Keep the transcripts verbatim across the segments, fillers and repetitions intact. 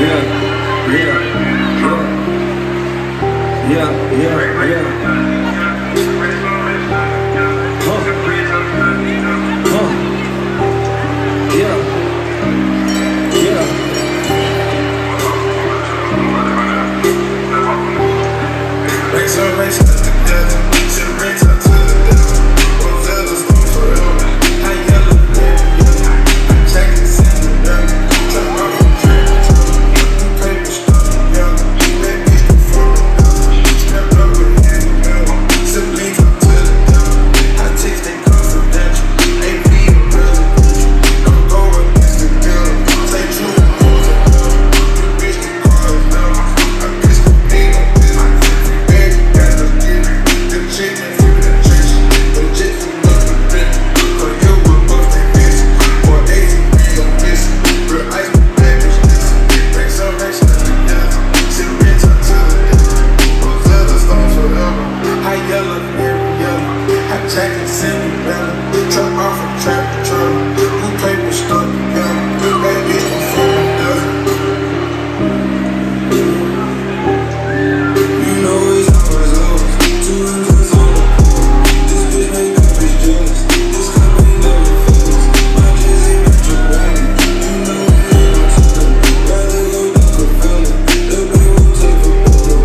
yeah, yeah, yeah. Huh, huh, yeah, yeah. Race up, race up together. Shit, race up to the devil. Rosella's gone forever. High yellow, yeah, yeah. Jackets in the devil. Trap off from trap to trap. Paper stuck together. That bitch can fuck the devil. Strapped up with hand metal. Sip link up to the devil. High ticks, they confidential. A P a presidential. Don't go against the devil. Say true and hold the devil. The bitch can call the devil. I bitch can be no business. Big got the gear. The chick that feel the trench. The chick from nothing rent. Cause you will bust that bitch. Or A C B on this. Real ice with that bitch listen. Race up, race up together. Sit rich up to the devil. Rosella's gone forever. High yellow, very yellow. Hot jackets in the belly. Trap off from trap to trap. Who paper stuck together. That bitch can fuck the devil. You know it's always always two hundreds on the pole. This bitch make that bitch jealous. This company never fails. My kids ain't metro wallet. You know it ain't no telling. Rather go duck a fella. The bitch won't take a bullet.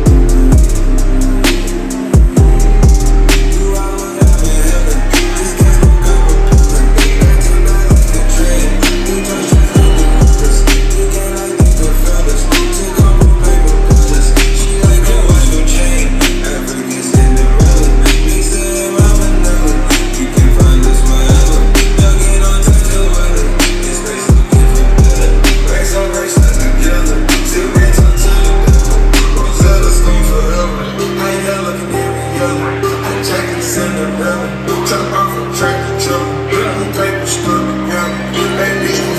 Do I wanna have a heaven? This cat's gon' go a bullet. Back to night like a train. You touch your foot with numbers. You can't like these good fellas. Took off on paper colors. She like her watch no chain. African Cinderella. Mixed to him, I'm vanilla. You can find us wherever. Dug in on touch the weather. This place looking for better. Race up, race up together. Sit rich up to the devil. Rosella's gone forever. High yellow, canary yellow. Hot jacket Cinderella. Trap off from track to trap. Blue paper stuck together. That bitch